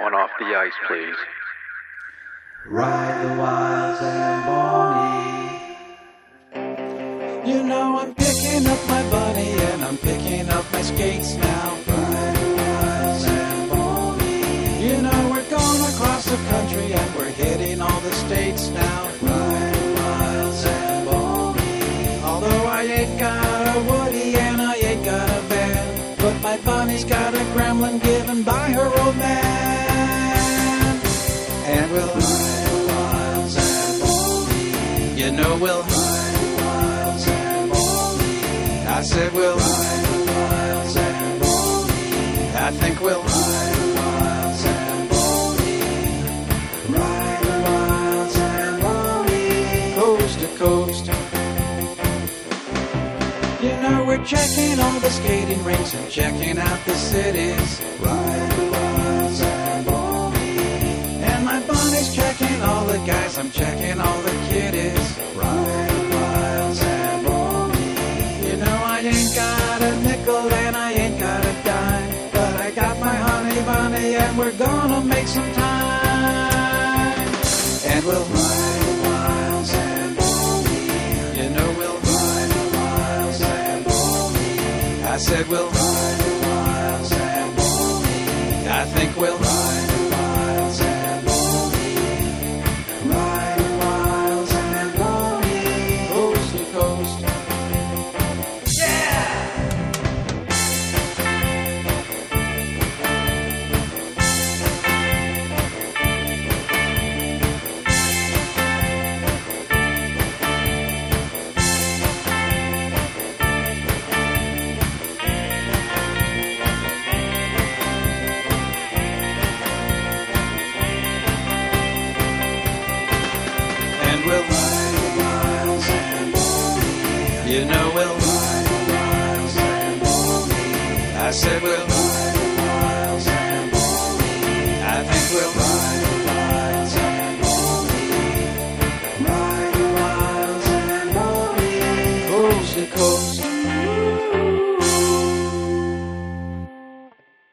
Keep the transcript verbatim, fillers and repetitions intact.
one off the ice, please. Ride the wild Zamboni. You know I'm picking up my bunny and I'm picking up my skates now. Ride the wild Zamboni. You know we're going across the country and we're hitting all the states now. Ride the wild Zamboni. Although I ain't got a Woody and I ain't got a van, but my bunny's got a gremlin given by her old man. And we'll ride the wild Zamboni. You know we'll ride the wild Zamboni. I said we'll ride the wild Zamboni. I think we'll ride the wild Zamboni. Ride the wild Zamboni. Coast to coast. You know we're checking all the skating rinks and checking out the cities. Ride the wild Zamboni. And my bunny's checking all the guys, I'm checking all the kiddies. Ride the wild Zamboni. You know I ain't got a nickel and I ain't got a dime, but I got my honey bunny and we're gonna make some time. And we'll ride the wild Zamboni. You know we'll ride the wild Zamboni. I said we'll ride the wild Zamboni. I think we'll ride the wild Zamboni. Ride the wild Zamboni. Coast to coast. Yeah! And we'll ride the wild Zamboni. You know we'll ride the wild Zamboni. I said we'll ride the wild Zamboni. I think we'll ride the wild Zamboni. Ride the wild Zamboni. Coast to coast.